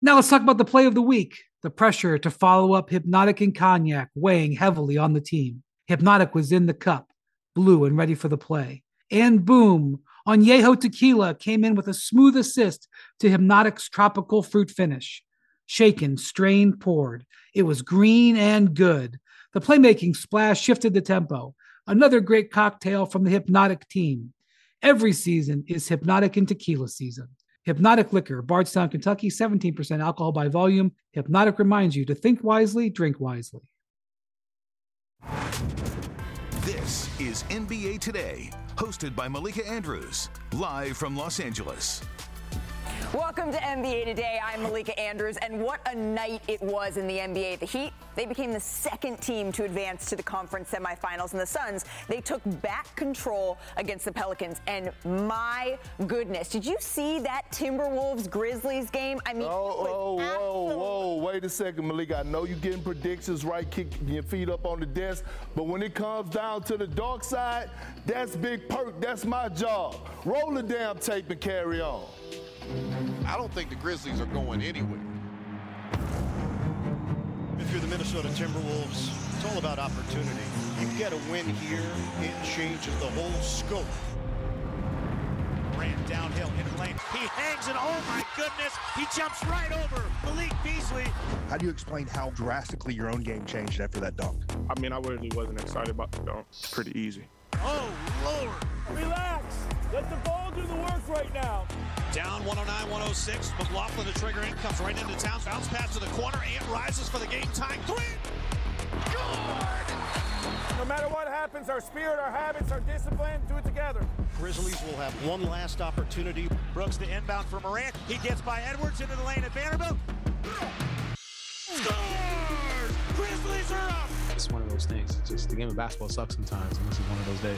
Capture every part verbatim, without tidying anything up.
Now let's talk about the play of the week. The pressure to follow up Hypnotic and Cognac weighing heavily on the team. Hypnotic was in the cup, blue and ready for the play. And boom, Añejo Tequila came in with a smooth assist to Hypnotic's tropical fruit finish. Shaken, strained, poured. It was green and good. The playmaking splash shifted the tempo. Another great cocktail from the Hypnotic team. Every season is Hypnotic and Tequila season. Hypnotic Liquor, Bardstown, Kentucky, seventeen percent alcohol by volume. Hypnotic reminds you to think wisely, drink wisely. This is N B A Today, hosted by Malika Andrews, live from Los Angeles. Welcome to N B A Today. I'm Malika Andrews, and what a night it was in the N B A. The Heat, they became the second team to advance to the conference semifinals, and the Suns, they took back control against the Pelicans, and my goodness, did you see that Timberwolves-Grizzlies game? I mean, oh, oh, whoa, whoa, wait a second, Malika. I know you're getting predictions right, kicking your feet up on the desk, but when it comes down to the dark side, that's Big Perk. That's my job. Roll the damn tape and carry on. I don't think the Grizzlies are going anywhere. If you're the Minnesota Timberwolves, it's all about opportunity. You get a win here, it changes the whole scope. Ran downhill in lane. He hangs and oh my goodness, he jumps right over Malik Beasley. How do you explain how drastically your own game changed after that dunk? I mean, I really wasn't excited about the dunk. It's pretty easy. Oh, Lord. Relax. Let the ball do the work right now. Down one oh nine one oh six. McLaughlin, the trigger in, comes right into town. Bounce pass to the corner. Ant rises for the game tying three. Good! No matter what happens, our spirit, our habits, our discipline, do it together. Grizzlies will have one last opportunity. Brooks to inbound for Morant. He gets by Edwards into the lane at Vanderbilt. Scores! Grizzlies are up! It's one of those things. It's just the game of basketball sucks sometimes, and this is one of those days.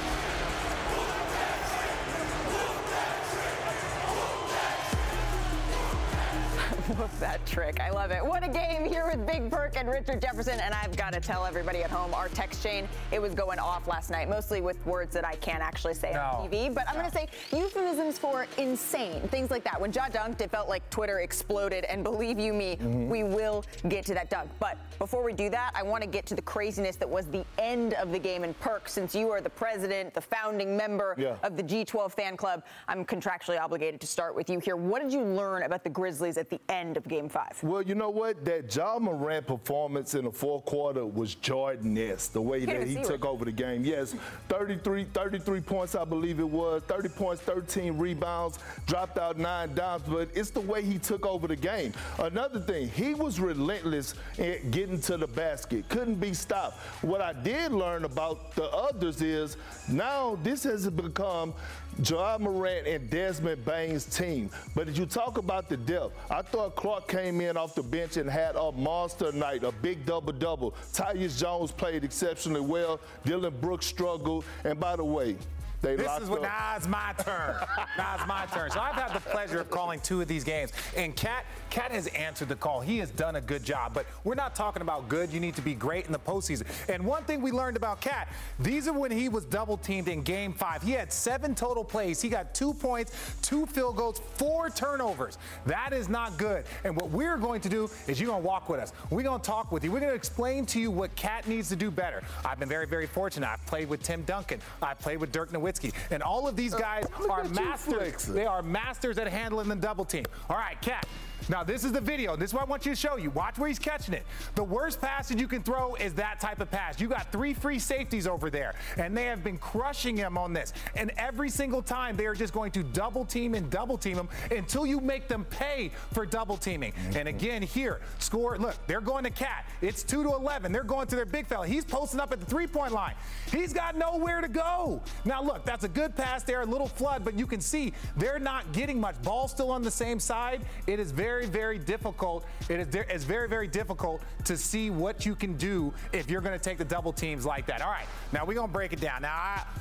Love that trick. I love it. What a game here with Big Perk and Richard Jefferson. And I've got to tell everybody at home, our text chain, it was going off last night, mostly with words that I can't actually say no. on T V. But I'm no. going to say euphemisms for insane, things like that. When Ja dunked, it felt like Twitter exploded. And believe you me, mm-hmm. we will get to that dunk. But before we do that, I want to get to the craziness that was the end of the game. And Perk, since you are the president, the founding member yeah. of the G twelve fan club, I'm contractually obligated to start with you here. What did you learn about the Grizzlies at the end of game five? Well, you know what? That Ja Morant performance in the fourth quarter was Jordan-esque, the way that he took over the game. Yes, thirty-three, thirty-three points, I believe it was, thirty points, thirteen rebounds, dropped out nine dimes, but it's the way he took over the game. Another thing, he was relentless in getting to the basket, couldn't be stopped. What I did learn about the others is now this has become Ja Morant and Desmond Bane's team. But as you talk about the depth, I thought Clark came in off the bench and had a monster night, a big double-double. Tyus Jones played exceptionally well. Dylan Brooks struggled. And by the way, They this is what, up. now it's my turn. Now it's my turn. So I've had the pleasure of calling two of these games. And Cat, Cat has answered the call. He has done a good job. But we're not talking about good. You need to be great in the postseason. And one thing we learned about Cat, these are when he was double teamed in game five. He had seven total plays. He got two points, two field goals, four turnovers. That is not good. And what we're going to do is you're going to walk with us. We're going to talk with you. We're going to explain to you what Cat needs to do better. I've been very, very fortunate. I've played with Tim Duncan. I've played with Dirk Nowitzki. And all of these guys uh, are masters. They are masters at handling the double team. All right, Cat. Now, this is the video. This is what I want you to show you. Watch where he's catching it. The worst pass that you can throw is that type of pass. You got three free safeties over there, and they have been crushing him on this. And every single time, they are just going to double team and double team him until you make them pay for double teaming. Mm-hmm. And again, here, score. Look, they're going to Cat. It's two to eleven. They're going to their big fella. He's posting up at the three-point line. He's got nowhere to go. Now, look, that's a good pass there, a little flood, but you can see they're not getting much. Ball still on the same side. It is very, very difficult. It is it's very, very difficult to see what you can do if you're going to take the double teams like that. All right, now we're going to break it down. Now, I,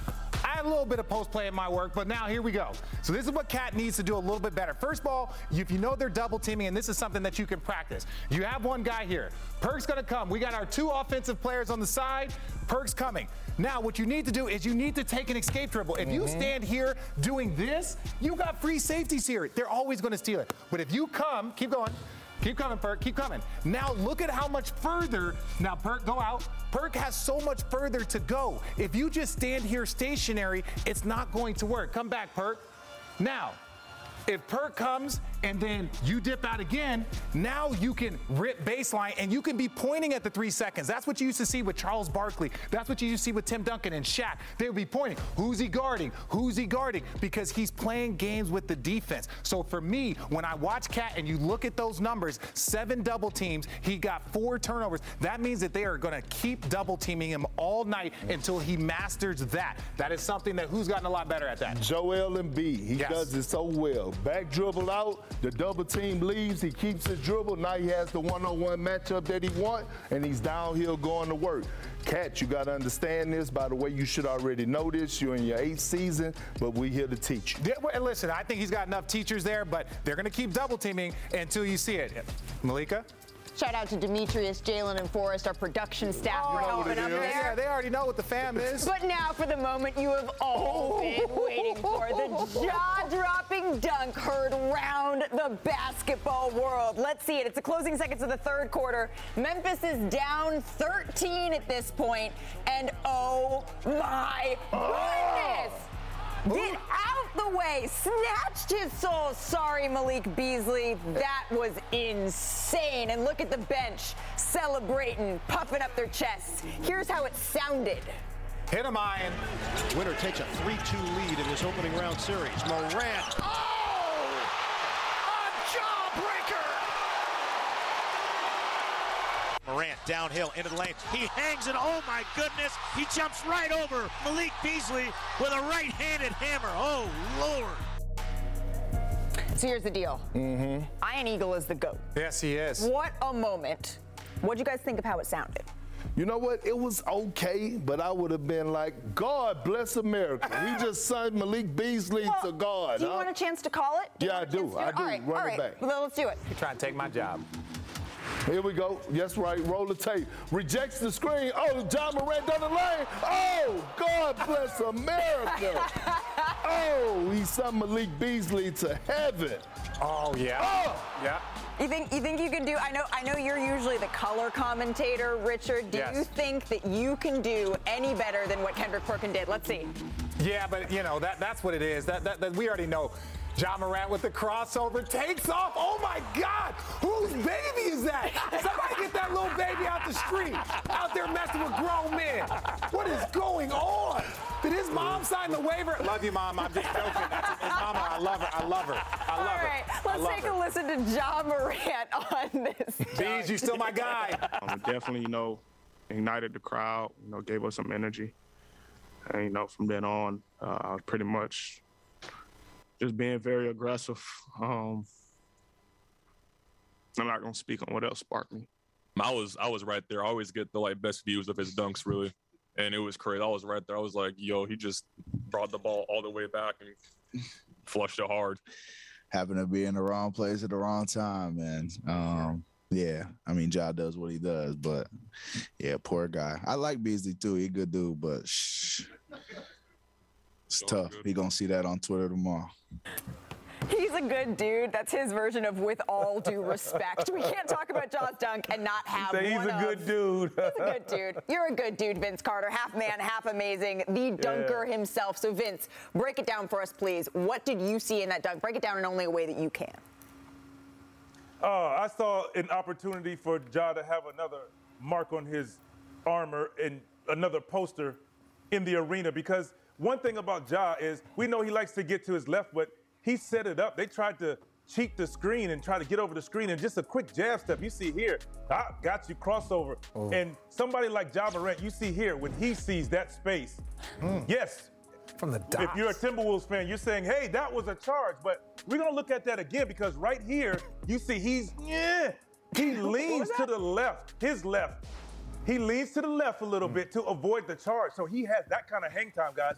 I had a little bit of post play in my work, but now here we go. So this is what Cat needs to do a little bit better. First of all, if you know they're double teaming, and this is something that you can practice, you have one guy here. Perk's going to come. We got our two offensive players on the side. Perk's coming. Now, what you need to do is you need to take an escape dribble. If mm-hmm. you stand here doing this, you got free safeties here. They're always going to steal it. But if you come, keep going. Keep coming, Perk. Keep coming. Now look at how much further. Now, Perk, go out. Perk has so much further to go. If you just stand here stationary, it's not going to work. Come back, Perk. Now, if Perk comes and then you dip out again, now you can rip baseline and you can be pointing at the three seconds. That's what you used to see with Charles Barkley. That's what you used to see with Tim Duncan and Shaq. They would be pointing. Who's he guarding? Who's he guarding? Because he's playing games with the defense. So for me, when I watch Cat and you look at those numbers, seven double teams, he got four turnovers. That means that they are going to keep double teaming him all night until he masters that. That is something that who's gotten a lot better at that? Joel Embiid. He yes. does it so well. Back dribble out, the double team leaves, he keeps his dribble. Now he has the one-on-one matchup that he wants, and he's downhill going to work. Cat, you got to understand this. By the way, you should already know this. You're in your eighth season, but we're here to teach you. Yeah, well, listen, I think he's got enough teachers there, but they're going to keep double teaming until you see it. Malika? Shout out to Demetrius, Jalen, and Forrest, our production staff, oh, for helping up there. Yeah, they already know what the fam is. But now for the moment you have all been waiting for. The jaw-dropping dunk heard round the basketball world. Let's see it. It's the closing seconds of the third quarter. Memphis is down thirteen at this point, and oh my goodness! Get out the way, snatched his soul. Sorry, Malik Beasley. That was insane. And look at the bench celebrating, puffing up their chests. Here's how it sounded. Hit him, Ian. Winner takes a three two lead in this opening round series. Morant. Oh! A jawbreaker! Morant downhill into the lane. He hangs it. Oh, my goodness. He jumps right over Malik Beasley with a right-handed hammer. Oh, Lord. So here's the deal. Mm-hmm. Ian Eagle is the GOAT. Yes, he is. What a moment. What'd you guys think of how it sounded? You know what? It was okay, but I would have been like, God bless America. He just signed Malik Beasley well, to God. Do you huh? want a chance to call it? Do yeah, I do. I do. All right, Run all it right. back. Well, let's do it. You're trying to take my job. Here we go. Yes, right. Roll the tape. Rejects the screen. Oh, John Morant down the lane. Oh, God bless America. Oh, he sent Malik Beasley to heaven. Oh, yeah. Oh. Yeah. You think you think you can do? I know I know you're usually the color commentator, Richard. Do yes. you think that you can do any better than what Kendrick Perkins did? Let's see. Yeah, but you know that that's what it is. That that, that we already know. John Morant with the crossover takes off. Oh my God! Whose baby is that? Somebody get that little baby out the street, out there messing with grown men. What is going on? Did his mom sign the waiver? Love you, Mom. I'm just joking. That's his mama. I love her. I love her. I love her. All right, her. let's take her. a listen to John Morant on this. Bees, you still my guy. Um, definitely, you know, ignited the crowd. You know, gave us some energy. And you know, from then on, uh, I was pretty much just being very aggressive. Um, I'm not gonna speak on what else sparked me. I was I was right there. I always get the like best views of his dunks, really, and it was crazy. I was right there. I was like, yo, he just brought the ball all the way back and flushed it hard. Happened to be in the wrong place at the wrong time, man. Um, yeah, I mean, Ja does what he does, but yeah, poor guy. I like Beasley too. He a good dude, but shh. It's tough. He gonna see that on Twitter tomorrow. He's a good dude. That's his version of with all due respect. We can't talk about Ja's dunk and not have he's one a of. good dude. He's a good dude. You're a good dude, Vince Carter. Half man, half amazing. The dunker yeah. himself. So, Vince, break it down for us, please. What did you see in that dunk? Break it down in only a way that you can. Uh, I saw an opportunity for Ja to have another mark on his armor and another poster in the arena, because one thing about Ja is we know he likes to get to his left, but he set it up. They tried to cheat the screen and try to get over the screen, and just a quick jab step. You see here, I got you crossover. Oh. And somebody like Ja Morant, you see here, when he sees that space, mm. yes. From the dots. If you're a Timberwolves fan, you're saying, hey, that was a charge. But we're going to look at that again, because right here, you see he's, yeah, he leans to the left, his left. He leans to the left a little mm. bit to avoid the charge. So he has that kind of hang time, guys.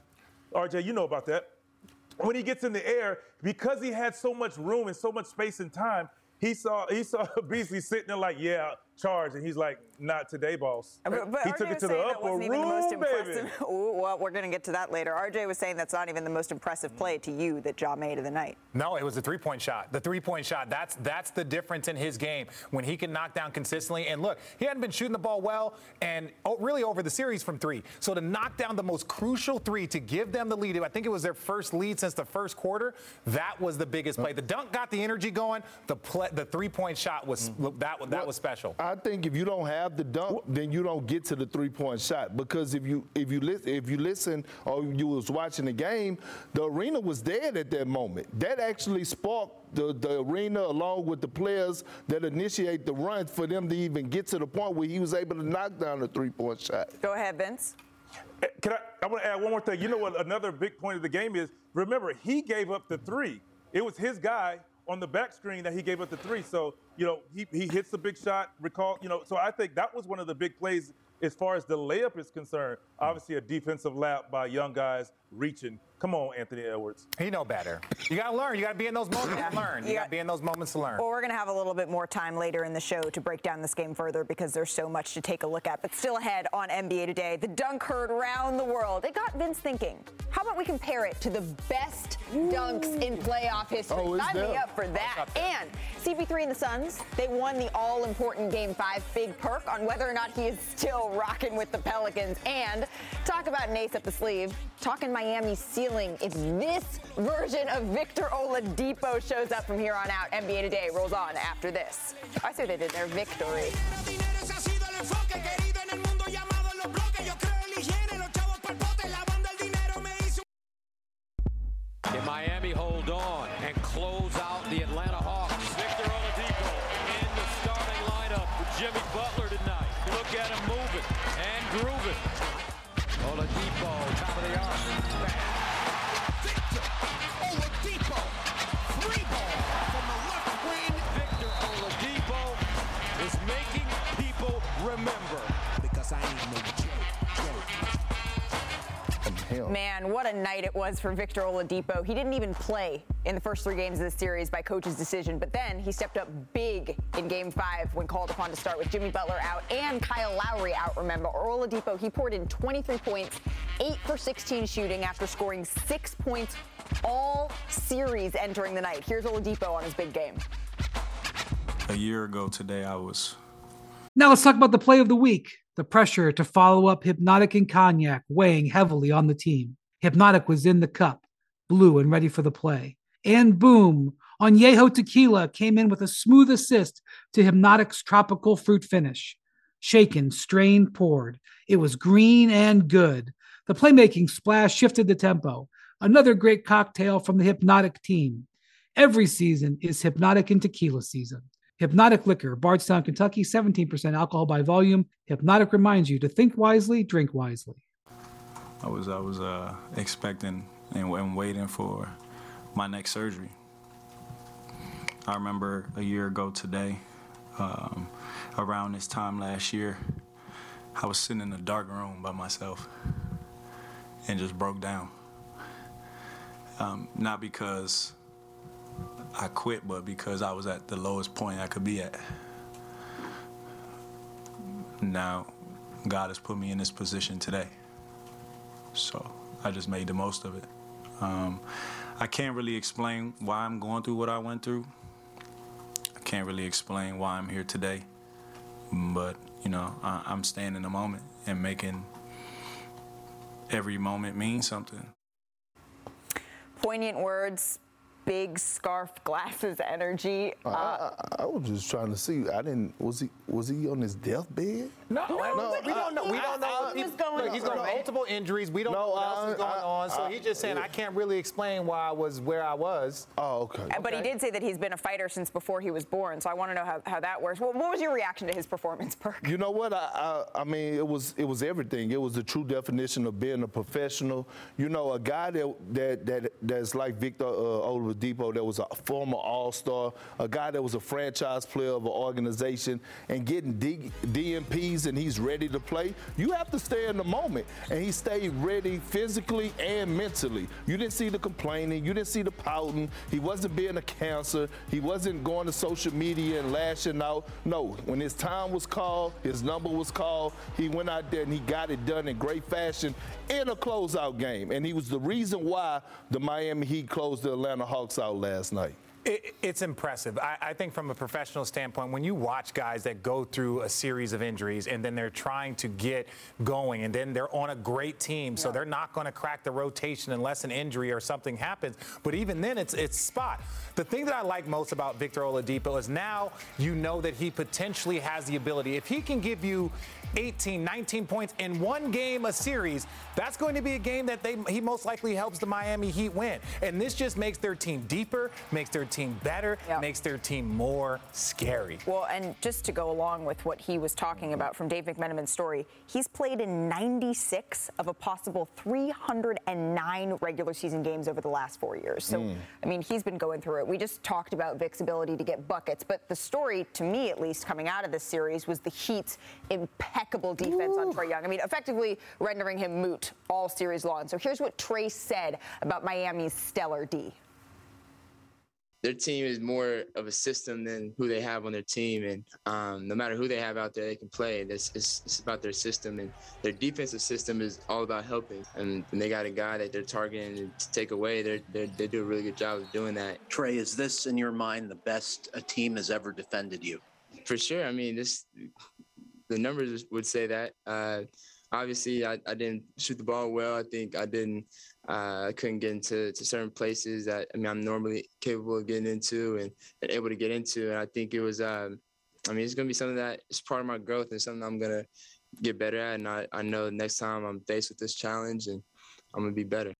R J, you know about that. When he gets in the air, because he had so much room and so much space and time, he saw he saw Beasley sitting there like, yeah, charge, and he's like, not today, boss. But, but he R J took it to was the saying that upper wasn't even the most room, impressive. baby. Ooh, well, we're going to get to that later. R J was saying that's not even the most impressive play to you that Ja made of the night. No, it was the three-point shot. The three-point shot, that's that's the difference in his game when he can knock down consistently. And look, he hadn't been shooting the ball well and oh, really over the series from three. So to knock down the most crucial three to give them the lead, I think it was their first lead since the first quarter, that was the biggest play. The dunk got the energy going. The play, the three-point shot was mm-hmm. that, that well, was special. I think if you don't have the dunk, then you don't get to the three-point shot, because if you if you listen if you listen or you was watching the game, the arena was dead at that moment. That actually sparked the, the arena along with the players that initiate the run for them to even get to the point where he was able to knock down the three-point shot. Go ahead, Vince. Can I? I want to add one more thing. You know what? Another big point of the game is. Remember, he gave up the three. It was his guy on the back screen that he gave up the three. So, you know, he, he hits the big shot, recall, you know, so I think that was one of the big plays as far as the layup is concerned. Obviously a defensive lap by young guys reaching. Come on, Anthony Edwards. He know better. You got to learn. You got to be in those moments to learn. You got to be in those moments to learn. Well, we're going to have a little bit more time later in the show to break down this game further because there's so much to take a look at. But still ahead on N B A Today, the dunk heard around the world. It got Vince thinking, how about we compare it to the best dunks in playoff history? Oh, Sign me up for that. And C P three and the Suns, they won the all-important Game five. Big perk on whether or not he is still rocking with the Pelicans. And talk about an ace up the sleeve. Talking Miami's ceiling if this version of Victor Oladipo shows up from here on out. N B A Today rolls on after this. I see what they did there. Victory. Can Miami hold on and close out the Atlanta Hawks? Victor Oladipo in the starting lineup with Jimmy Butler tonight. Look at him moving and grooving. Oladipo, top of the arc. Victor Oladipo, three ball from the left wing. Victor Oladipo is making people remember. Because I ain't no joke. Man, what a night it was for Victor Oladipo. He didn't even play in the first three games of the series by coach's decision, but then he stepped up big in Game five when called upon to start with Jimmy Butler out and Kyle Lowry out, remember. Oladipo, he poured in twenty-three points, eight for sixteen shooting after scoring six points all series entering the night. Here's Oladipo on his big game. A year ago today, I was... Now let's talk about the play of the week. The pressure to follow up Hypnotic and Cognac weighing heavily on the team. Hypnotic was in the cup, blue and ready for the play. And boom, Añejo Tequila came in with a smooth assist to Hypnotic's tropical fruit finish. Shaken, strained, poured. It was green and good. The playmaking splash shifted the tempo. Another great cocktail from the Hypnotic team. Every season is Hypnotic and Tequila season. Hypnotic Liquor, Bardstown, Kentucky, seventeen percent alcohol by volume. Hypnotic reminds you to think wisely, drink wisely. I was I was uh, expecting and, and waiting for my next surgery. I remember a year ago today, um, around this time last year, I was sitting in a dark room by myself and just broke down. Um, not because I quit, but because I was at the lowest point I could be at. Now, God has put me in this position today. So I just made the most of it. Um, I can't really explain why I'm going through what I went through. I can't really explain why I'm here today. But, you know, I, I'm staying in the moment and making every moment mean something. Poignant words. Big scarf, glasses, energy. Uh, I, I, I was just trying to see. I didn't. Was he? Was he on his deathbed? No, no, no we don't know. We don't know. What was going look, he's got multiple injuries. We don't no, know what else I, is going I, on. So I, he's just saying, I, I can't really explain why I was where I was. Oh, okay. But okay. he did say that he's been a fighter since before he was born. So I want to know how, how that works. Well, what was your reaction to his performance, Perk? You know what? I, I I mean, it was it was everything. It was the true definition of being a professional. You know, a guy that that that that's like Victor uh, Oladipo that was a former All-Star, a guy that was a franchise player of an organization, and getting D- DNPs and he's ready to play, you have to stay in the moment. And he stayed ready physically and mentally. You didn't see the complaining. You didn't see the pouting. He wasn't being a cancer. He wasn't going to social media and lashing out. No, when his time was called, his number was called, he went out there and he got it done in great fashion in a closeout game. And he was the reason why the Miami Heat closed the Atlanta Hawks out last night. It, it's impressive. I, I think from a professional standpoint, when you watch guys that go through a series of injuries and then they're trying to get going and then they're on a great team, so they're not going to crack the rotation unless an injury or something happens. But even then, it's it's spot. The thing that I like most about Victor Oladipo is now you know that he potentially has the ability. If he can give you eighteen, nineteen points in one game a series, that's going to be a game that they he most likely helps the Miami Heat win. And this just makes their team deeper, makes their team better, yep. makes their team more scary. Well, and just to go along with what he was talking about from Dave McMenamin's story, he's played in ninety-six of a possible three hundred nine regular season games over the last four years. So, mm. I mean, he's been going through it. We just talked about Vic's ability to get buckets, but the story, to me at least, coming out of this series was the Heat's impeccable defense Ooh. on Trae Young. I mean, effectively rendering him moot all series long. So here's what Trae said about Miami's stellar D. Their team is more of a system than who they have on their team. And um, no matter who they have out there, they can play. It's, it's, it's about their system. And their defensive system is all about helping. And when they got a guy that they're targeting to take away, they're, they're, they do a really good job of doing that. Trae, is this, in your mind, the best a team has ever defended you? For sure. I mean, this the numbers would say that. Uh, obviously, I, I didn't shoot the ball well. I think I didn't Uh, I couldn't get into to certain places that I mean I'm normally capable of getting into and, and able to get into. And I think it was, um, I mean, it's going to be something that is part of my growth and something I'm going to get better at. And I, I know next time I'm faced with this challenge and I'm going to be better.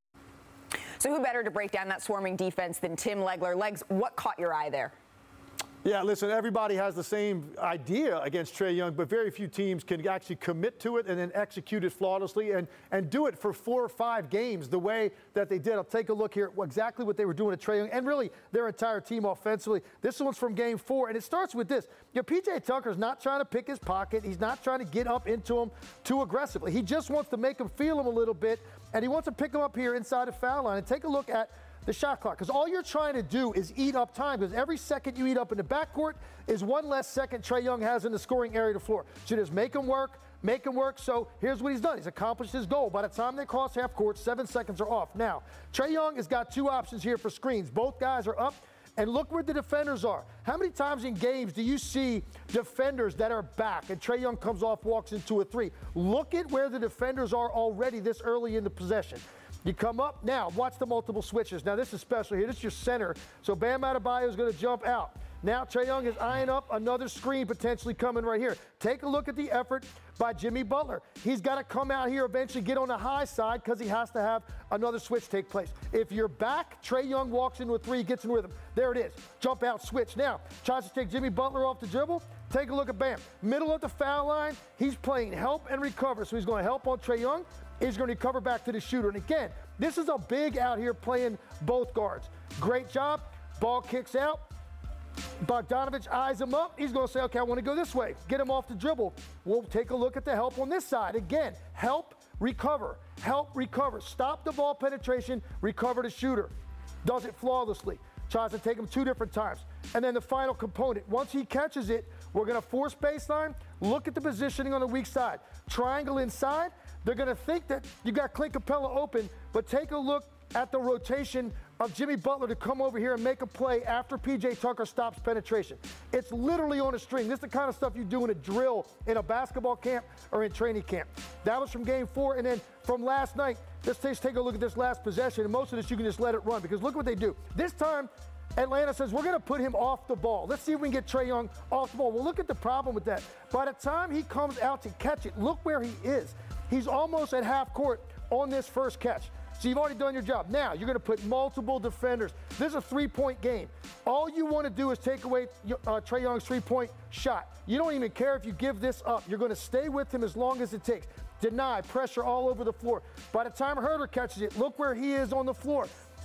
So who better to break down that swarming defense than Tim Legler? Legs, what caught your eye there? Yeah, listen, everybody has the same idea against Trae Young, but very few teams can actually commit to it and then execute it flawlessly and, and do it for four or five games the way that they did. I'll take a look here at exactly what they were doing to Trae Young and really their entire team offensively. This one's from game four, and it starts with this. You know, P J Tucker's not trying to pick his pocket. He's not trying to get up into him too aggressively. He just wants to make him feel him a little bit, and he wants to pick him up here inside the foul line. And take a look at the shot clock, because all you're trying to do is eat up time, because every second you eat up in the backcourt is one less second Trae Young has in the scoring area of the floor. So just make him work, make him work. So here's what he's done. He's accomplished his goal. By the time they cross half court, seven seconds are off. Now, Trae Young has got two options here for screens. Both guys are up, and look where the defenders are. How many times in games do you see defenders that are back and Trae Young comes off, walks into a three? Look at where the defenders are already this early in the possession. You come up. Now, watch the multiple switches. Now, this is special here. This is your center. So Bam Adebayo is going to jump out. Now, Trae Young is eyeing up another screen potentially coming right here. Take a look at the effort by Jimmy Butler. He's got to come out here eventually, get on the high side because he has to have another switch take place. If you're back, Trae Young walks into a three, gets in rhythm. There it is. Jump out, switch. Now, tries to take Jimmy Butler off the dribble. Take a look at Bam. Middle of the foul line, he's playing help and recover. So he's going to help on Trae Young. He's going to recover back to the shooter. And again, this is a big out here playing both guards. Great job. Ball kicks out. Bogdanovich eyes him up. He's going to say, okay, I want to go this way. Get him off the dribble. We'll take a look at the help on this side. Again, help, recover. Help, recover. Stop the ball penetration, recover the shooter. Does it flawlessly. Tries to take him two different times. And then the final component. Once he catches it, we're going to force baseline. Look at the positioning on the weak side. Triangle inside. They're going to think that you got Clint Capella open, but take a look at the rotation of Jimmy Butler to come over here and make a play after P J Tucker stops penetration. It's literally on a string. This is the kind of stuff you do in a drill in a basketball camp or in training camp. That was from game four. And then from last night, let's take, take a look at this last possession. And most of this, you can just let it run because look what they do. This time, Atlanta says, we're going to put him off the ball. Let's see if we can get Trae Young off the ball. Well, look at the problem with that. By the time he comes out to catch it, look where he is. He's almost at half court on this first catch. So you've already done your job. Now you're going to put multiple defenders. This is a three-point game. All you want to do is take away uh, Trae Young's three-point shot. You don't even care if you give this up. You're going to stay with him as long as it takes. Deny, pressure all over the floor. By the time Herter catches it, look where he is on the floor.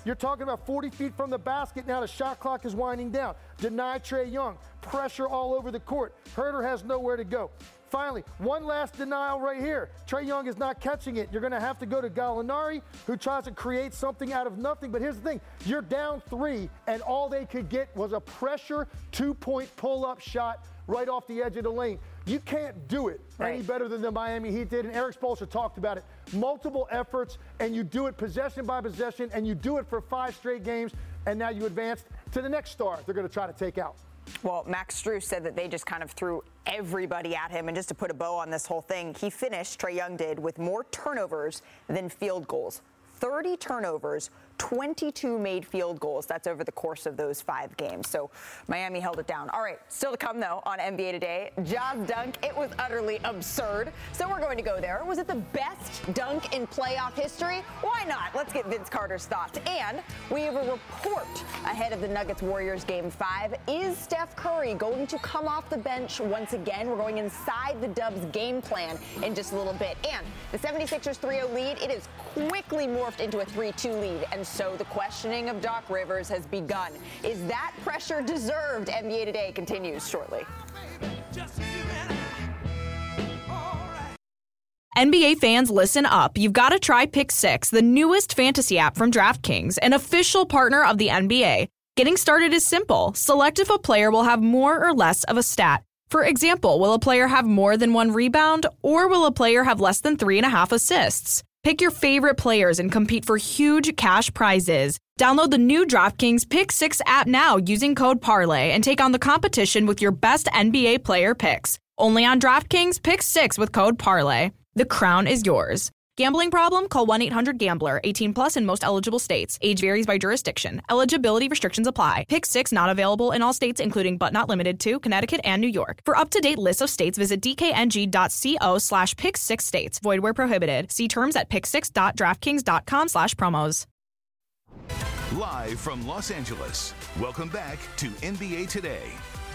You're talking about forty feet from the basket. Now the shot clock is winding down. Deny Trae Young. Pressure all over the court. Herter has nowhere to go. Finally, one last denial right here. Trae Young is not catching it. You're going to have to go to Gallinari, who tries to create something out of nothing. But here's the thing. You're down three, and all they could get was a pressure two-point pull-up shot right off the edge of the lane. You can't do it right. any better than the Miami Heat did, and Eric Spoelstra talked about it. Multiple efforts, and you do it possession by possession, and you do it for five straight games, and now you advance to the next star they're going to try to take out. Well, Max Strus said that they just kind of threw everybody at him, and just to put a bow on this whole thing, he finished, Trae Young did, with more turnovers than field goals. thirty turnovers, twenty-two made field goals. That's over the course of those five games. So Miami held it down. All right, still to come, though, on N B A Today. Ja's dunk, it was utterly absurd. So we're going to go there. Was it the best dunk in playoff history? Why not? Let's get Vince Carter's thoughts. And we have a report ahead of the Nuggets-Warriors Game five. Is Steph Curry going to come off the bench once again? We're going inside the Dubs game plan in just a little bit. And the seventy-sixers three oh lead, it is quickly morphed into a three two lead. And so the questioning of Doc Rivers has begun. Is that pressure deserved? N B A Today continues shortly. N B A fans, listen up. You've got to try Pick Six, the newest fantasy app from DraftKings, an official partner of the N B A. Getting started is simple. Select if a player will have more or less of a stat. For example, will a player have more than one rebound, or will a player have less than three and a half assists? Pick your favorite players and compete for huge cash prizes. Download the new DraftKings Pick Six app now using code Parlay and take on the competition with your best N B A player picks. Only on DraftKings Pick Six with code Parlay. The crown is yours. Gambling problem? Call one eight hundred gambler. eighteen plus in most eligible states. Age varies by jurisdiction. Eligibility restrictions apply. Pick Six not available in all states, including but not limited to Connecticut and New York. For up-to-date lists of states, visit dkng.co slash pick six states. Void where prohibited. See terms at pick six dot draftkings dot com slash promos. Live from Los Angeles, welcome back to N B A Today.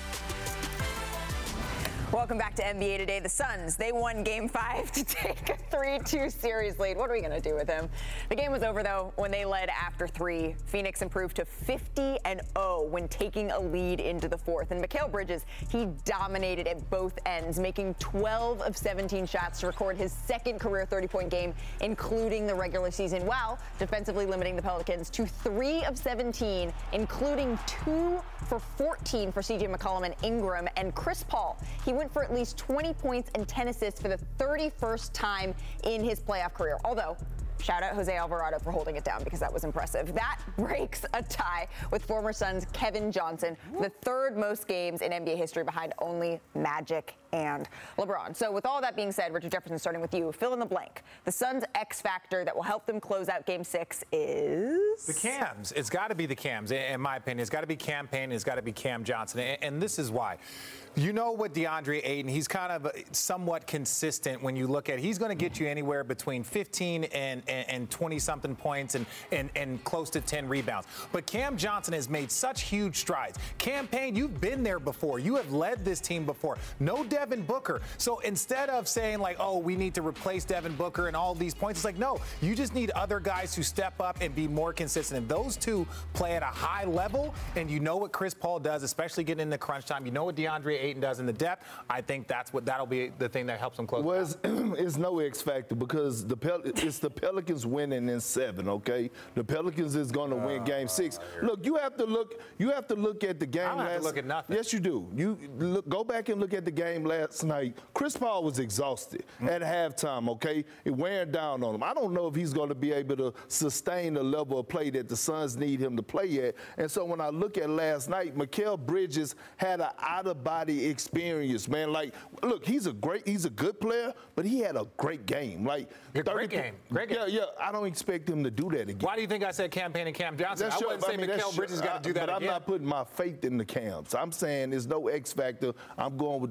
Welcome back to N B A Today. The Suns, they won Game five to take a three two series lead. What are we going to do with him? The game was over, though, when they led after three. Phoenix improved to fifty and oh when taking a lead into the fourth. And Mikal Bridges, he dominated at both ends, making twelve of seventeen shots to record his second career thirty-point game, including the regular season, while defensively limiting the Pelicans to three of seventeen, including two for fourteen for C J McCollum and Ingram. And Chris Paul, he went for at least twenty points and ten assists for the thirty-first time in his playoff career. Although, shout out Jose Alvarado for holding it down because that was impressive. That breaks a tie with former Suns Kevin Johnson for the third most games in N B A history, behind only Magic and LeBron. So with all that being said, Richard Jefferson, starting with you, fill in the blank. The Suns' X factor that will help them close out Game Six is the Cams. It's got to be the Cams, in my opinion. It's got to be Cam Payne. It's got to be Cam Johnson, and this is why. You know what DeAndre Ayton, he's kind of somewhat consistent when you look at it. He's going to get you anywhere between fifteen and, and, and twenty-something points and, and, and close to ten rebounds. But Cam Johnson has made such huge strides. Cam Payne, you've been there before. You have led this team before. No Devin Booker. So instead of saying like, oh, we need to replace Devin Booker and all these points, it's like, no, you just need other guys who step up and be more consistent. And those two play at a high level, and you know what Chris Paul does, especially getting into crunch time. You know what DeAndre Ayton does in the depth. I think that's what that'll be the thing that helps them close. Well, it's, it's no X factor because the Pel- it's the Pelicans winning in seven. Okay, the Pelicans is going to uh, win Game Six. Look, you have to look. You have to look at the game. I don't last, have to look at nothing. Yes, you do. You look, go back and look at the game last night. Chris Paul was exhausted mm-hmm. at halftime. Okay, it wearing down on him. I don't know if he's going to be able to sustain the level of play that the Suns need him to play at. And so when I look at last night, Mikal Bridges had an out-of-body experience, man. Like, look, he's a great, he's a good player, but he had a great game. Like, great game, great game. Yeah, yeah. I don't expect him to do that again. Why do you think I said Cam Payne and Cam Johnson? That's I wouldn't sure, say I mean, Mikal Bridges sure, got to do that but again. I'm not putting my faith in the Cams. I'm saying there's no X factor. I'm going with those good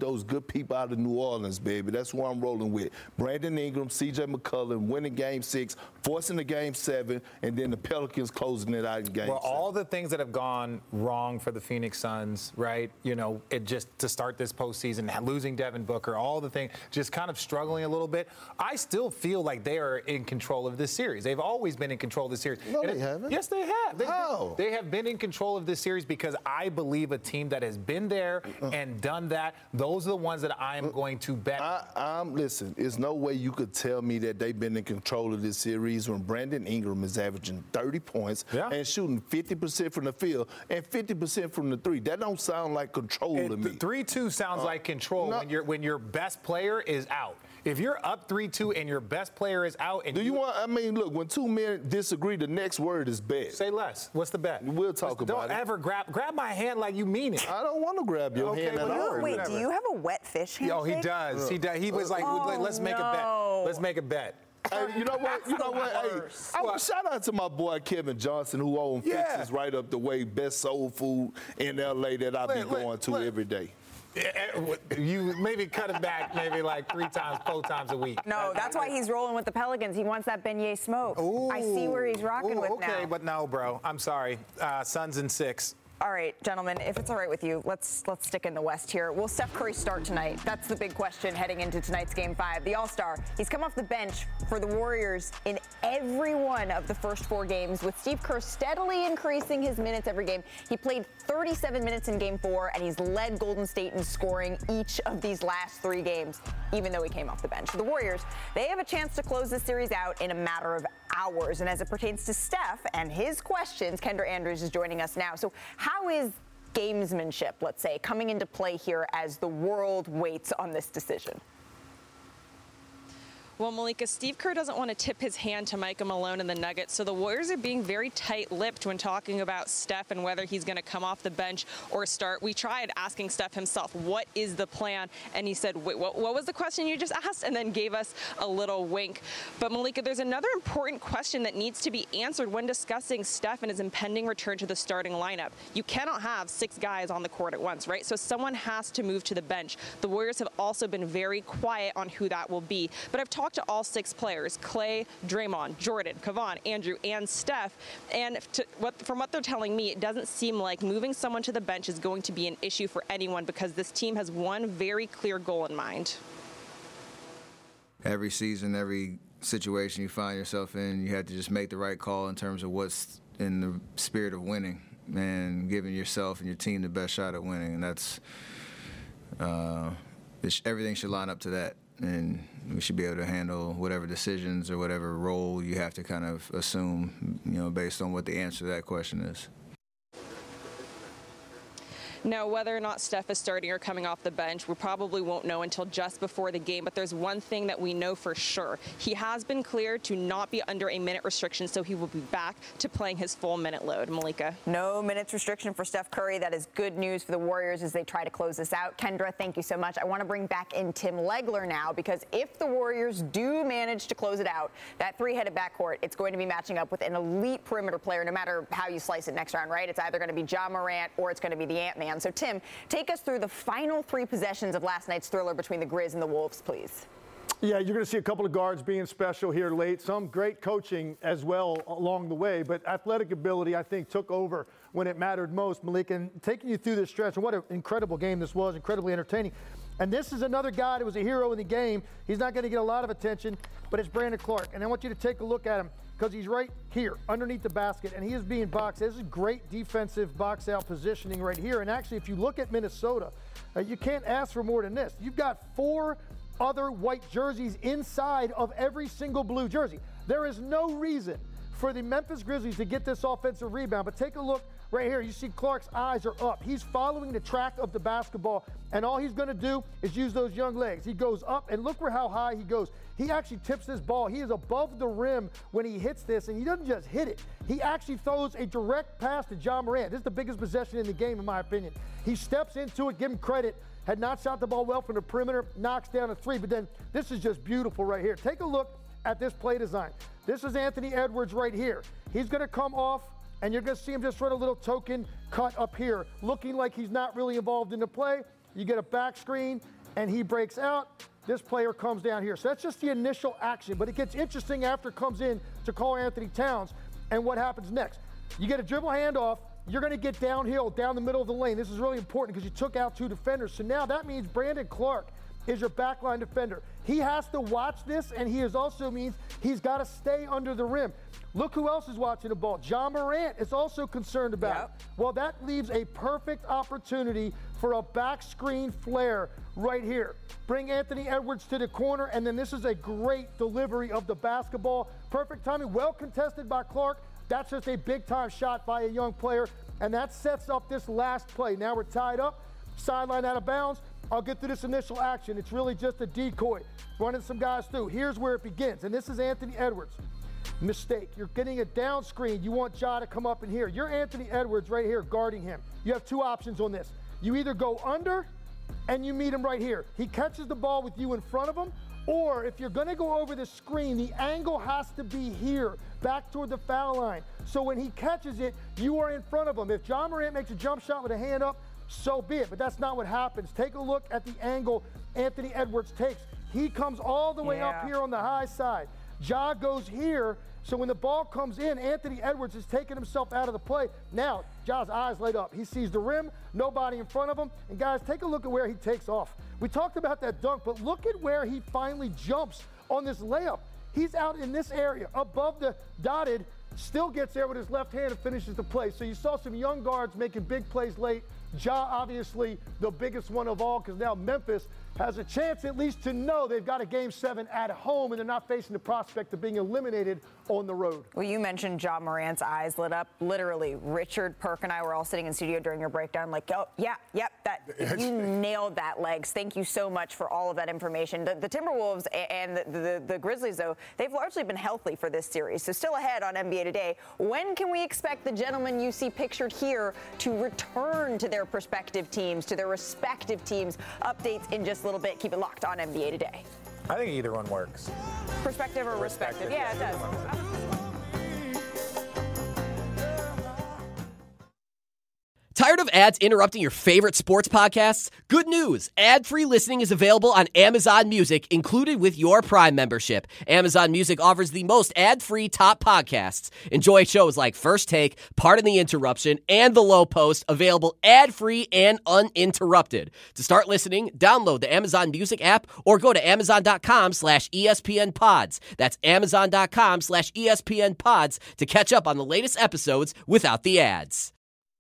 people out of New Orleans, baby. That's who I'm rolling with. Brandon Ingram, C J McCollum winning game six, forcing the game seven, and then the Pelicans closing it out in game Well, seven. all the things that have gone wrong for the Phoenix Suns, right? You know, it just to start this postseason, losing Devin Booker, all the things, just kind of struggling a little bit. I still feel like they are in control of this series. They've always been in control of this series. No, And they it, haven't. Yes, they have. They, How? They have been in control of this series because I believe a team that has been there and done that, those are the ones that I am going to bet. I, I'm listen. There's no way you could tell me that they've been in control of this series when Brandon Ingram is averaging thirty points Yeah. and shooting fifty percent from the field and fifty percent from the three. That don't sound like control It- to me. three two sounds Uh, like control no. when your when your best player is out. If you're up three two and your best player is out, and Do you want? I mean, look. When two men disagree, the next word is bet. Say less. What's the bet? We'll talk Don't about it. ever grab grab my hand like you mean it. I don't want to grab your Okay, hand at well, all. no, Wait, whatever. do you have a wet fish handshake? Oh, he does. He does. He was like, Oh, let's make a bet. no. Let's make a bet. Hey, you know what? You know what? Hey, I, What? shout out to my boy Kevin Johnson, who owns Yeah. Fixes right up the way, best soul food in L A that I be Look, look, going to look. every day. You maybe cut it back maybe like three times, four times a week. No, that's why he's rolling with the Pelicans. He wants that beignet smoke. Ooh. I see where he's rocking Ooh, with okay, now. but no, bro. I'm sorry. Uh, Suns in six. All right, gentlemen, if it's all right with you, let's let's stick in the West here. Will Steph Curry start tonight? That's the big question heading into tonight's Game five. The All-Star, he's come off the bench for the Warriors in every one of the first four games, with Steve Kerr steadily increasing his minutes every game. He played thirty-seven minutes in Game four, and he's led Golden State in scoring each of these last three games, even though he came off the bench. The Warriors, they have a chance to close this series out in a matter of hours. And as it pertains to Steph and his questions, Kendra Andrews is joining us now. So how is gamesmanship, let's say, coming into play here as the world waits on this decision? Well, Malika, Steve Kerr doesn't want to tip his hand to Micah Malone and the Nuggets, so the Warriors are being very tight-lipped when talking about Steph and whether he's going to come off the bench or start. We tried asking Steph himself, what is the plan? And he said, wait, what, what was the question you just asked? And then gave us a little wink. But Malika, there's another important question that needs to be answered when discussing Steph and his impending return to the starting lineup. You cannot have six guys on the court at once, right? So someone has to move to the bench. The Warriors have also been very quiet on who that will be. But I've talked to all six players, Clay, Draymond, Jordan, Kevon, Andrew, and Steph. And to, what, from what they're telling me, it doesn't seem like moving someone to the bench is going to be an issue for anyone because this team has one very clear goal in mind. Every season, every situation you find yourself in, you have to just make the right call in terms of what's in the spirit of winning and giving yourself and your team the best shot at winning. And that's, uh, it's, everything should line up to that. And we should be able to handle whatever decisions or whatever role you have to kind of assume, you know, based on what the answer to that question is. Now, whether or not Steph is starting or coming off the bench, we probably won't know until just before the game. But there's one thing that we know for sure. He has been cleared to not be under a minute restriction, so he will be back to playing his full minute load. Malika. No minutes restriction for Steph Curry. That is good news for the Warriors as they try to close this out. Kendra, thank you so much. I want to bring back in Tim Legler now, because if the Warriors do manage to close it out, that three-headed backcourt, it's going to be matching up with an elite perimeter player, no matter how you slice it next round, right? It's either going to be Ja Morant or it's going to be the Ant-Man. So, Tim, take us through the final three possessions of last night's thriller between the Grizz and the Wolves, please. Yeah, you're going to see a couple of guards being special here late. Some great coaching as well along the way, but athletic ability, I think, took over when it mattered most, Malik. And taking you through this stretch, and what an incredible game this was, incredibly entertaining. And this is another guy that was a hero in the game. He's not going to get a lot of attention, but it's Brandon Clarke. And I want you to take a look at him, because he's right here underneath the basket, and he is being boxed. This is great defensive box-out positioning right here. And actually, if you look at Minnesota, uh, you can't ask for more than this. You've got four other white jerseys inside of every single blue jersey. There is no reason for the Memphis Grizzlies to get this offensive rebound, but take a look right here. You see Clark's eyes are up. He's following the track of the basketball, and all he's going to do is use those young legs. He goes up, and look where how high he goes. He actually tips this ball. He is above the rim when he hits this, and he doesn't just hit it. He actually throws a direct pass to Ja Morant. This is the biggest possession in the game, in my opinion. He steps into it, give him credit. Had not shot the ball well from the perimeter, knocks down a three, but then this is just beautiful right here. Take a look at this play design. This is Anthony Edwards right here. He's going to come off, and you're going to see him just run a little token cut up here, looking like he's not really involved in the play. You get a back screen, and he breaks out. This player comes down here. So that's just the initial action. But it gets interesting after it comes in to Karl-Anthony Towns and what happens next. You get a dribble handoff. You're going to get downhill, down the middle of the lane. This is really important because you took out two defenders. So now that means Brandon Clarke is your backline defender. He has to watch this, and he is also means he's got to stay under the rim. Look who else is watching the ball. Ja Morant is also concerned about yep. it. Well, that leaves a perfect opportunity for a back screen flare right here. Bring Anthony Edwards to the corner, and then this is a great delivery of the basketball. Perfect timing, well contested by Clarke. That's just a big-time shot by a young player, and that sets up this last play. Now we're tied up, sideline out of bounds. I'll get to this initial action. It's really just a decoy, running some guys through. Here's where it begins, and this is Anthony Edwards. Mistake. You're getting a down screen. You want Ja to come up in here. You're Anthony Edwards right here guarding him. You have two options on this. You either go under and you meet him right here. He catches the ball with you in front of him, or if you're going to go over the screen, the angle has to be here, back toward the foul line. So when he catches it, you are in front of him. If Ja Morant makes a jump shot with a hand up, so be it, but that's not what happens. Take a look at the angle Anthony Edwards takes. He comes all the way yeah. up here on the high side. Ja goes here, so when the ball comes in, Anthony Edwards is taking himself out of the play. Now, Ja's eyes light up. He sees the rim, nobody in front of him. And guys, take a look at where he takes off. We talked about that dunk, but look at where he finally jumps on this layup. He's out in this area, above the dotted, still gets there with his left hand and finishes the play. So you saw some young guards making big plays late. Ja, obviously, the biggest one of all, because now Memphis has a chance at least to know they've got a game seven at home and they're not facing the prospect of being eliminated on the road. Well, you mentioned Ja Morant's eyes lit up. Literally, Richard, Perk, and I were all sitting in studio during your breakdown like, oh, yeah, yep, that you nailed that, Legs. Thank you so much for all of that information. The, the Timberwolves and the, the, the Grizzlies, though, they've largely been healthy for this series, so still ahead on N B A Today. When can we expect the gentlemen you see pictured here to return to their prospective teams, to their respective teams? Updates in just a little bit. Keep it locked on N B A Today. I think either one works. Perspective or respective? Yeah, it does. Tired of ads interrupting your favorite sports podcasts? Good news! Ad-free listening is available on Amazon Music, included with your Prime membership. Amazon Music offers the most ad-free top podcasts. Enjoy shows like First Take, Pardon the Interruption, and The Low Post, available ad-free and uninterrupted. To start listening, download the Amazon Music app or go to amazon.com slash ESPN pods. That's amazon.com slash ESPN pods to catch up on the latest episodes without the ads.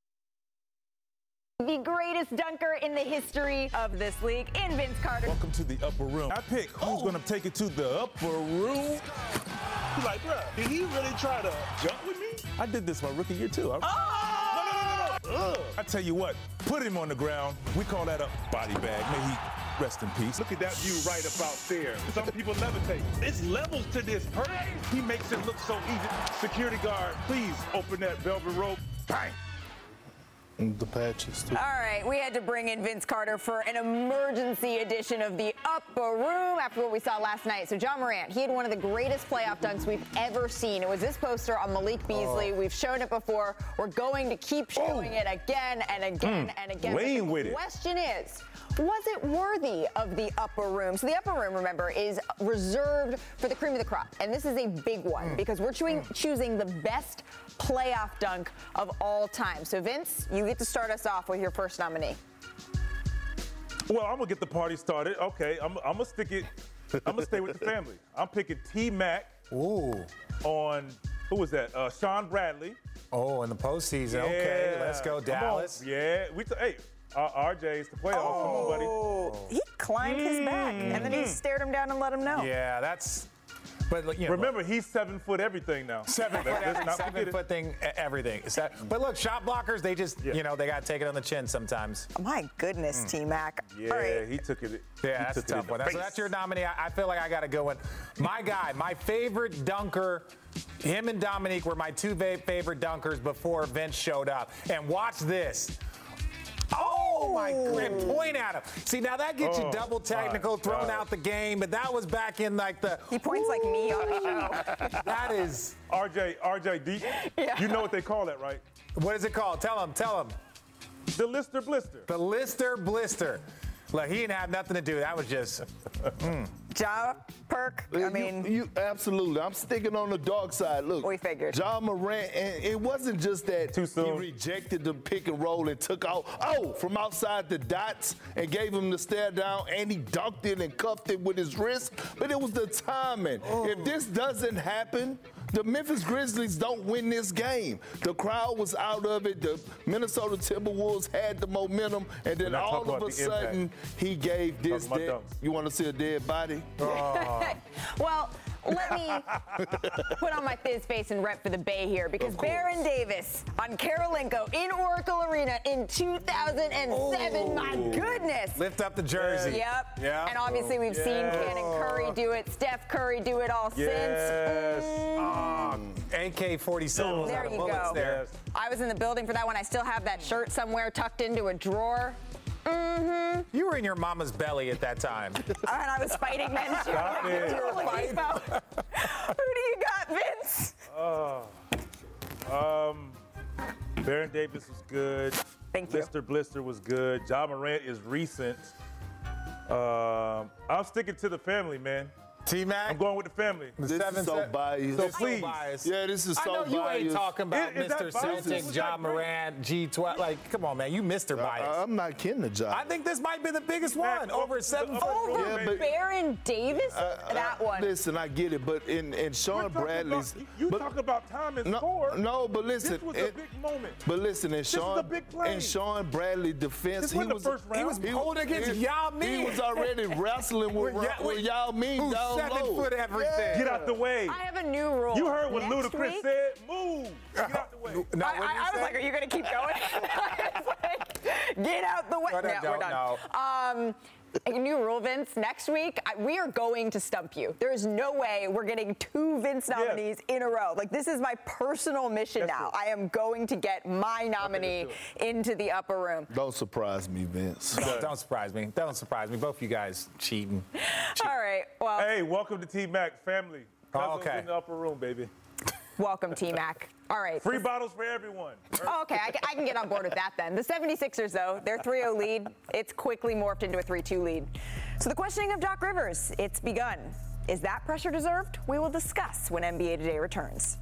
The greatest dunker in the history of this league, in Vince Carter. Welcome to the upper room. I pick who's oh. going to take it to the upper room. You're like, bro, did he really try to jump with me? I did this my rookie year, too. I... Oh! No, no, no, no, no. I tell you what, put him on the ground. We call that a body bag. May he rest in peace. Look at that view right about there. Some people levitate. It's levels to this, Perk. He makes it look so easy. Security guard, please open that velvet rope. Bang. And the patches, too. All right, we had to bring in Vince Carter for an emergency edition of the Upper Room after what we saw last night. So Ja Morant, he had one of the greatest playoff dunks we've ever seen. It was this poster on Malik Beasley. Oh. We've shown it before. We're going to keep showing oh. it again and again mm. and again. Laying with it. The question is, was it worthy of the Upper Room? So the Upper Room, remember, is reserved for the cream of the crop. And this is a big one mm. because we're chewing, mm. choosing the best playoff dunk of all time. So Vince, you get to start us off with your first nominee. Well, I'm gonna get the party started. Okay, I'm, I'm gonna stick it. I'm gonna stay with the family. I'm picking T-Mac. Ooh. On who was that? Uh, Sean Bradley. Oh, in the postseason. Yeah. Okay, let's go Dallas. Yeah, we. T- hey. Uh, R J's the playoffs. Oh, Come on, buddy. He climbed mm. his back, and then he stared him down and let him know. Yeah, that's. But you know, remember, he's seven foot everything now. Seven foot, every, seven foot thing, everything. That, but look, shot blockers, they just, yeah. you know, they got to take it on the chin sometimes. My goodness, mm. T-Mac. Yeah, right. he took it. Yeah, that's a tough one. That's, so that's your nominee. I, I feel like I got to go in. My guy, my favorite dunker. Him and Dominique were my two favorite dunkers before Vince showed up. And watch this. Oh, my God. Point at him. See, now that gets oh, you double technical, thrown out the game, but that was back in like the. He points like me on the show. That is. R J, R J, D, yeah. You know what they call that, right? What is it called? Tell him, tell him. The Lister Blister. The Lister Blister. Look, he didn't have nothing to do. That was just. Mm. Ja, Perk, I mean. You, you absolutely. I'm sticking on the dark side. Look, we figured. Ja Morant, and it wasn't just that he rejected the pick and roll and took out, oh, from outside the dots and gave him the stare down, and he dunked it and cuffed it with his wrist, but it was the timing. Oh. If this doesn't happen, the Memphis Grizzlies don't win this game. The crowd was out of it. The Minnesota Timberwolves had the momentum, and then all of a sudden impact. he gave this. Dead, you want to see a dead body? Oh. Well, let me put on my fizz face and rep for the Bay here, because Baron Davis on Karolinko in Oracle Arena in two thousand seven. Oh. My goodness. Lift up the jersey. Yep. Yep. And obviously we've yes. seen Cannon Curry do it, Steph Curry do it all yes. since. Mm. Oh, A K forty-seven. There you go. There. Yes. I was in the building for that one. I still have that shirt somewhere tucked into a drawer. Mm-hmm. You were in your mama's belly at that time. And I was fighting men too. Stop it. Who do you got, Vince? Oh, um, Baron Davis was good. Thank you. Mister Blister was good. Ja Morant is recent. Um, I'm sticking to the family, man. T-Mac? I'm going with the family. This is so biased. So please. biased. Yeah, this is so biased. I know you ain't talking about Is- is Mister that biased? Celtic, Is Ja that great? Morant, G twelve. Like, come on, man. You Mister Bias. I, I'm not kidding the job. I think this might be the biggest one. Over seven foot. Over Yeah, but- Baron Davis? Uh, that uh, one. Listen, I get it, but in, in Sean We're talking Bradley's. about- you but, talk about time and no, score. no, but listen. This was it- a big moment. But listen, in is Sean, a big play. in Sean Bradley defense, This he wasn't the was first round. He was He holding against he- Yao Ming. He was already wrestling with, With Ya- with, with Yao Ming who's down seven low. foot everything. Yeah. Get out the way. I have a new rule. You heard what Next Ludacris week, said? Move. Get out the way. No, I, what I, did you I was say? like, are you going to keep going? I was like, get out the way. No, no, Yeah, we're don't, done. Um, a new rule, Vince. Next week, I, we are going to stump you. There is no way we're getting two Vince nominees yes. in a row. Like, this is my personal mission That's now. It. I am going to get my nominee okay, into the upper room. Don't surprise me, Vince. Don't, don't surprise me. Don't surprise me. Both of you guys cheating. cheating. All right. Well. Hey, welcome to T-Mac family. Oh, okay. In the upper room, baby. Welcome, T-Mac. All right. Free bottles for everyone. Oh, okay, I can, I can get on board with that then. The seventy-sixers, though, their three oh lead, it's quickly morphed into a three two lead. So the questioning of Doc Rivers, it's begun. Is that pressure deserved? We will discuss when N B A Today returns.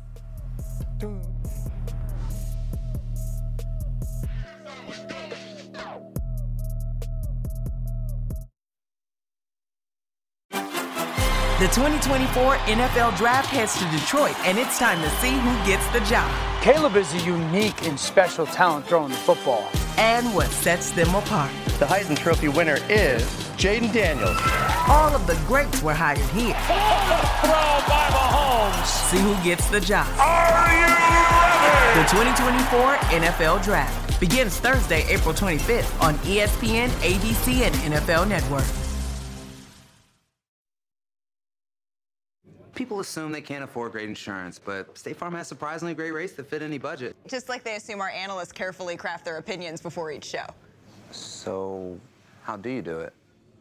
The twenty twenty-four N F L Draft heads to Detroit, and it's time to see who gets the job. Caleb is a unique and special talent throwing the football. And what sets them apart. The Heisman Trophy winner is Jaden Daniels. All of the greats were hired here. Throw by Mahomes. See who gets the job. Are you ready? The twenty twenty-four N F L Draft begins Thursday, April twenty-fifth on E S P N, A B C, and N F L Network. People assume they can't afford great insurance, but State Farm has surprisingly great rates that fit any budget. Just like they assume our analysts carefully craft their opinions before each show. So, how do you do it?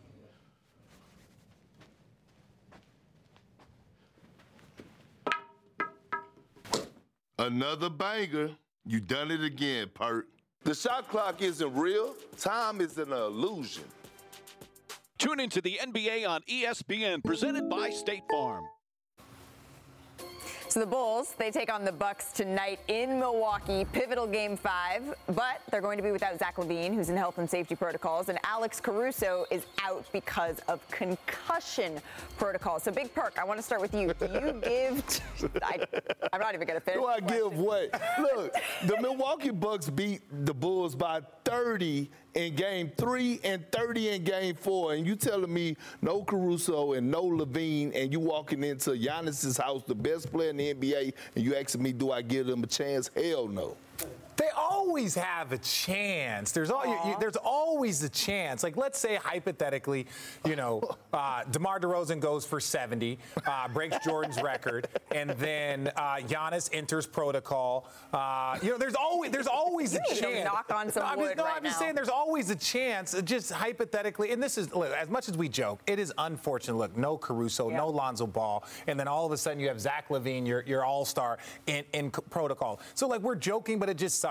Another banger. You done it again, Pert. The shot clock isn't real. Time is an illusion. Tune into the N B A on E S P N, presented by State Farm. So the Bulls, they take on the Bucks tonight in Milwaukee, pivotal game five, but they're going to be without Zach LaVine, who's in health and safety protocols, and Alex Caruso is out because of concussion protocols. So Big Perk, I want to start with you. Do you give, t- I, I'm not even going to finish. Do I give what? Look, the Milwaukee Bucks beat the Bulls by thirty in game three and thirty in game four, and you telling me no Caruso and no LaVine, and you walking into Giannis's house, the best player in the N B A, and you asking me, do I give them a chance? Hell no. They always have a chance. There's all, you, you, there's always a chance. Like, let's say hypothetically, you know, uh, DeMar DeRozan goes for seventy, uh, breaks Jordan's record, and then uh, Giannis enters protocol. Uh, you know, there's always there's always you a need chance. To knock on some no, I'm wood just, no, right I'm just now. saying there's always a chance. Just hypothetically, and this is look, as much as we joke, it is unfortunate. Look, no Caruso, yeah. no Lonzo Ball, and then all of a sudden you have Zach LaVine, your your all-star in in protocol. So like we're joking, but it just sucks when that's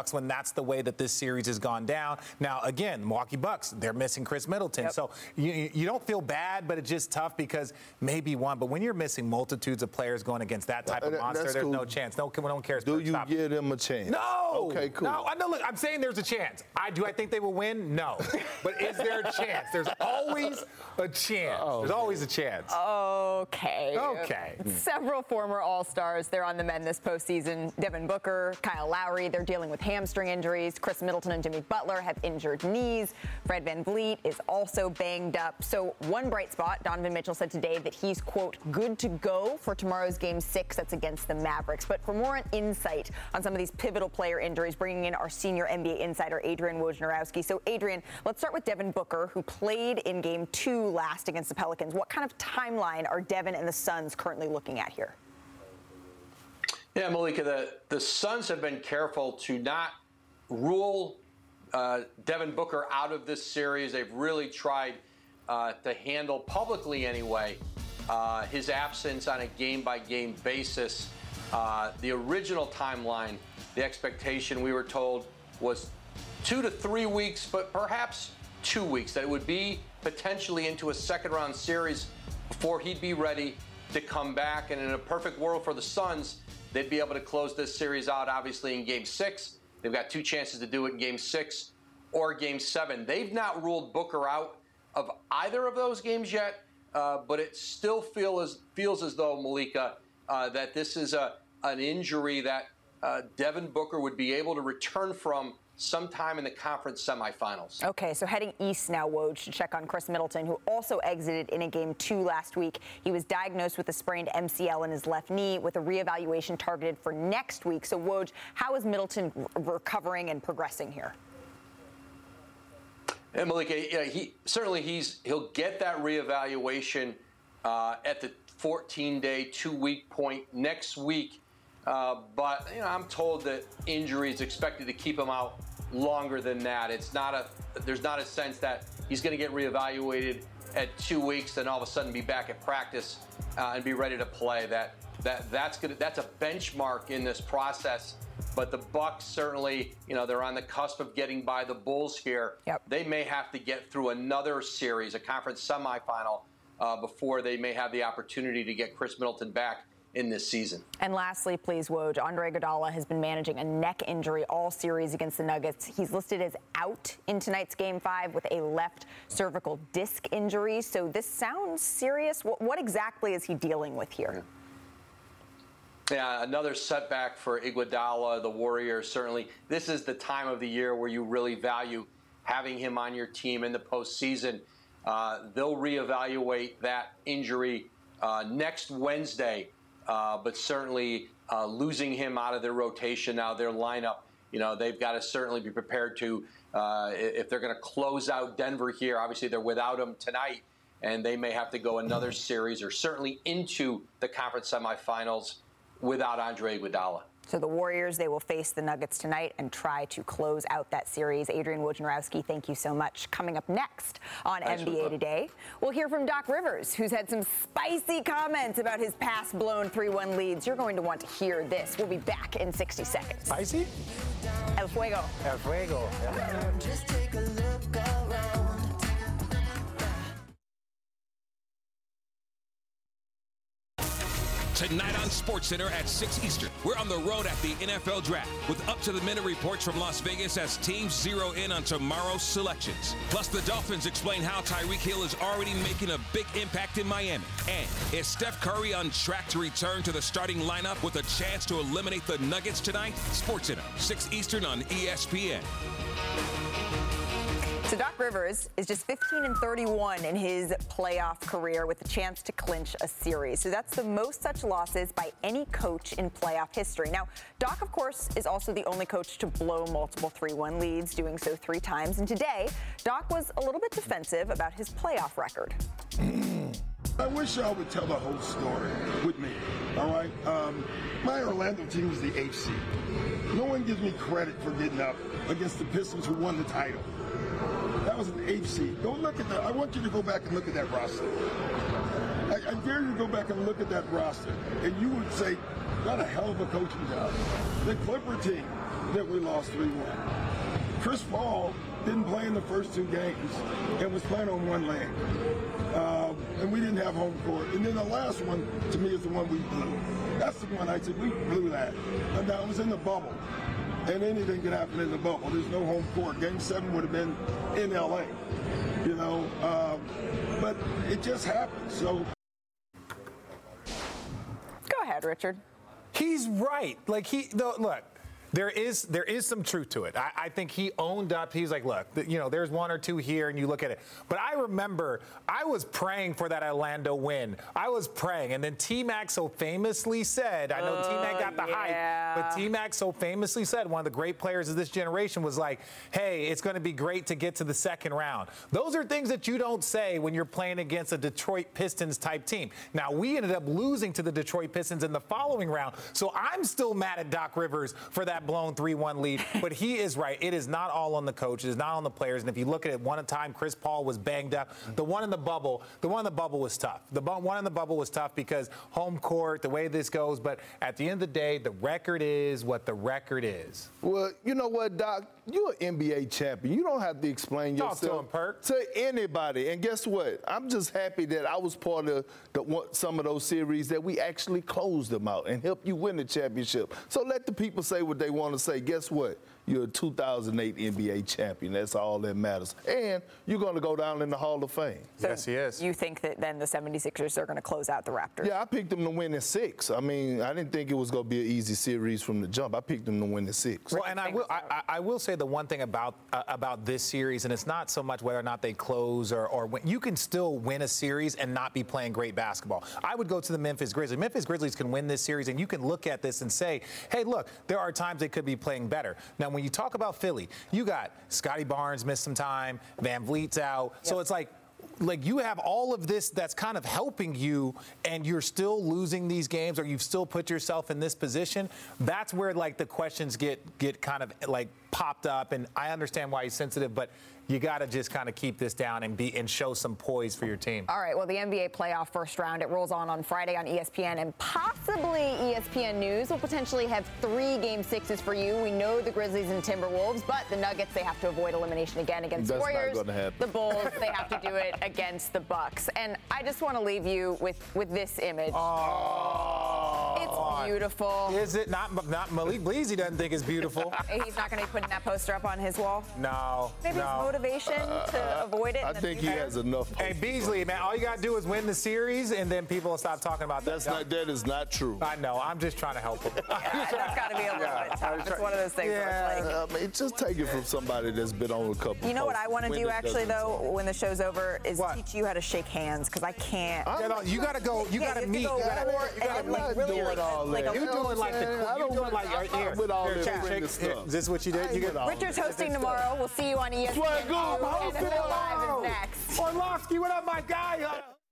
that's the way that this series has gone down. Now, again, Milwaukee Bucks, they're missing Chris Middleton. Yep. So you, you don't feel bad, but it's just tough because maybe one. But when you're missing multitudes of players going against that type of uh, monster, there's cool. no chance. No, no one cares. Do you Stop. give them a chance? No. Okay, cool. No, I know. Look, I'm saying there's a chance. I do. I think they will win. No. But is there a chance? There's always a chance. Oh, there's always a chance. Okay. Okay. Several former All-Stars, they're on the men this postseason. Devin Booker, Kyle Lowry, they're dealing with hamstring injuries. Chris Middleton and Jimmy Butler have injured knees. Fred VanVleet is also banged up. So one bright spot, Donovan Mitchell said today that he's, quote, good to go for tomorrow's game six that's against the Mavericks. But for more insight on some of these pivotal player injuries, bringing in our senior N B A insider, Adrian Wojnarowski. So, Adrian, let's start with Devin Booker, who played in game two last against the Pelicans. What kind of timeline are Devin and the Suns currently looking at here? Yeah, Malika, the, the Suns have been careful to not rule uh, Devin Booker out of this series. They've really tried uh, to handle, publicly anyway, uh, his absence on a game-by-game basis. Uh, the original timeline, the expectation we were told was two to three weeks, but perhaps two weeks, that it would be potentially into a second-round series before he'd be ready to come back. And in a perfect world for the Suns, they'd be able to close this series out, obviously, in Game six. They've got two chances to do it in Game six or Game seven. They've not ruled Booker out of either of those games yet, uh, but it still feel as, feels as though, Malika, uh, that this is a, an injury that uh, Devin Booker would be able to return from sometime in the conference semifinals. Okay, so heading east now, Woj, to check on Chris Middleton, who also exited in a game two last week. He was diagnosed with a sprained M C L in his left knee with a reevaluation targeted for next week. So, Woj, how is Middleton r- recovering and progressing here? And Malika, yeah, he certainly he's he'll get that reevaluation uh, at the fourteen-day, two-week point next week. Uh, but you know, I'm told that injury is expected to keep him out longer than that. It's not a there's not a sense that he's going to get reevaluated at two weeks and all of a sudden be back at practice uh, and be ready to play. That that that's gonna that's a benchmark in this process. But the Bucks certainly, you know, they're on the cusp of getting by the Bulls here. Yep. They may have to get through another series, a conference semifinal, uh, before they may have the opportunity to get Chris Middleton back in this season. And lastly, please, Woj, Andre Iguodala has been managing a neck injury all series against the Nuggets. He's listed as out in tonight's game five with a left cervical disc injury. So this sounds serious. What, what exactly is he dealing with here? Yeah. Yeah, another setback for Iguodala, the Warriors. Certainly, this is the time of the year where you really value having him on your team in the postseason. Uh, they'll reevaluate that injury uh, next Wednesday. Uh, but certainly uh, losing him out of their rotation now, their lineup, you know, they've got to certainly be prepared to, uh, if they're going to close out Denver here, obviously they're without him tonight, and they may have to go another series or certainly into the conference semifinals without Andre Iguodala. So the Warriors, they will face the Nuggets tonight and try to close out that series. Adrian Wojnarowski, thank you so much. Coming up next on Thanks, N B A Today, we'll hear from Doc Rivers, who's had some spicy comments about his past blown three one leads. You're going to want to hear this. We'll be back in sixty seconds. Spicy? El Fuego. El Fuego. Yeah. Just take a look around. Tonight on SportsCenter at six Eastern, we're on the road at the N F L Draft with up-to-the-minute reports from Las Vegas as teams zero in on tomorrow's selections. Plus, the Dolphins explain how Tyreek Hill is already making a big impact in Miami. And is Steph Curry on track to return to the starting lineup with a chance to eliminate the Nuggets tonight? SportsCenter, six Eastern on E S P N. So Doc Rivers is just fifteen and thirty-one in his playoff career with a chance to clinch a series. So that's the most such losses by any coach in playoff history. Now, Doc, of course, is also the only coach to blow multiple three one leads, doing so three times. And today, Doc was a little bit defensive about his playoff record. I wish I would tell the whole story with me, all right? Um, my Orlando team was the eighth seed. No one gives me credit for getting up against the Pistons who won the title. That was an eighth seed. Go look at that. I want you to go back and look at that roster. I, I dare you to go back and look at that roster, and you would say, got a hell of a coaching job. The Clipper team that we lost three one. Chris Paul didn't play in the first two games and was playing on one leg. Um, and we didn't have home court. And then the last one, to me, is the one we blew. That's the one I said, we blew that. And that was in the bubble. And anything can happen in the bubble. There's no home court. Game seven would have been in L A, you know. Um, but it just happened. So. Go ahead, Richard. He's right. Like, he, the, look. There is there is some truth to it. I, I think he owned up. He's like, look, you know, there's one or two here, and you look at it. But I remember I was praying for that Orlando win. I was praying. And then T-Mac so famously said, I know uh, T-Mac got the yeah. hype, but T-Mac so famously said, one of the great players of this generation was like, hey, it's going to be great to get to the second round. Those are things that you don't say when you're playing against a Detroit Pistons type team. Now, we ended up losing to the Detroit Pistons in the following round. So I'm still mad at Doc Rivers for that blown three one lead, but he is right. It is not all on the coach. It is not on the players. And if you look at it, one at a time, Chris Paul was banged up. The one in the bubble, the one in the bubble was tough. The one in the bubble was tough because home court, the way this goes. But at the end of the day, the record is what the record is. Well, you know what, Doc? You're an N B A champion. You don't have to explain Talk yourself to, him, Perk. to anybody. And guess what? I'm just happy that I was part of the, some of those series that we actually closed them out and helped you win the championship. So let the people say what they want to say. Guess what? You're a two thousand eight N B A champion. That's all that matters. And you're going to go down in the Hall of Fame. So yes, he is. You think that then the seventy-sixers are going to close out the Raptors? Yeah, I picked them to win in six. I mean, I didn't think it was going to be an easy series from the jump. I picked them to win in six. Well, and I will, I, I will say the one thing about uh, about this series, and it's not so much whether or not they close or, or win. You can still win a series and not be playing great basketball. I would go to the Memphis Grizzlies. Memphis Grizzlies can win this series, and you can look at this and say, hey, look, there are times they could be playing better. Now, when you talk about Philly, you got Scotty Barnes missed some time, Van Vliet's out. Yep. So it's like, like you have all of this that's kind of helping you, and you're still losing these games, or you've still put yourself in this position. That's where like the questions get get kind of like popped up, and I understand why he's sensitive, but you got to just kind of keep this down and be and show some poise for your team. All right, well, the N B A playoff first round, it rolls on on Friday on E S P N, and possibly E S P N News will potentially have three game sixes for you. We know the Grizzlies and Timberwolves, but the Nuggets, they have to avoid elimination again against That's Warriors. Not gonna happen. The Bulls, they have to do it against the Bucks. And I just want to leave you with, with this image. Oh, it's beautiful. Is it not? Not Malik Bleasy doesn't think it's beautiful. He's not going to be putting that poster up on his wall? No. Maybe no. it's motivation to avoid it. I think he has enough. Hey, Beasley, man, all you got to do is win the series, and then people will stop talking about that. That's not, that is not true. I know. I'm just trying to help him. Yeah, that's got to be a little Yeah. bit tough. It's one of those things Yeah. where it's like. I mean, just take it from somebody that's been on a couple. You know what I want to When do it actually doesn't though suck. when the show's over is What? teach you how to shake hands because I can't. You gotta- you got to go. You Yeah, got to have meet. go You gotta- forward you gotta- and, I'm like, not really, doing like, all like that. a You're little- doing like the. I You're don't doing like I'm here. not with all here, that check, friendly check, here. stuff. Is this what you did? You with get all Richard's hosting tomorrow. We'll see you on E S P N. Swag up, And Live is next. Orlovsky, what up, my guy?